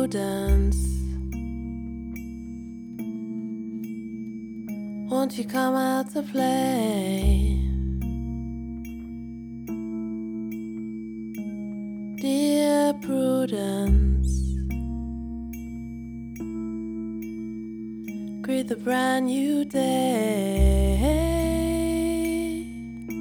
Prudence, won't you come out to play? Dear Prudence, greet the brand new day.